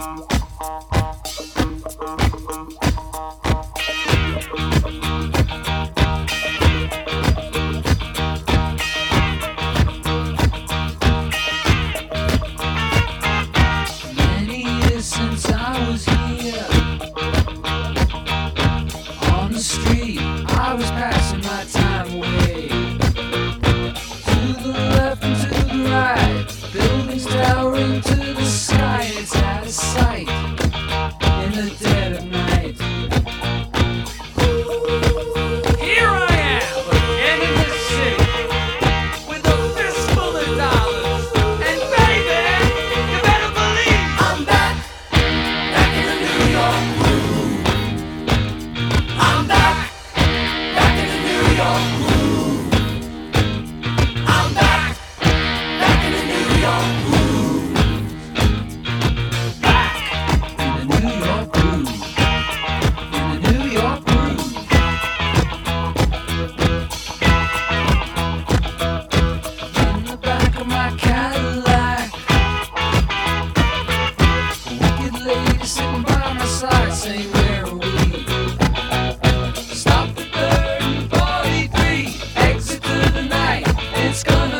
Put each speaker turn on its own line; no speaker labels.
Many years since I was here on the street, I was passing my time away. To the left and to the right, buildings towering to the sky. It's out of sight in the dead of night. Here I am again in the city with a fistful of dollars, and baby, you better believe I'm back in the New York groove. I'm back in the New York groove. I'm back in the New York groove. Back in the New York groove. In the New York groove. In the back of my Cadillac, a wicked lady sitting by my side saying, where are we? Stop at 3rd and 43, exit to the night. It's gonna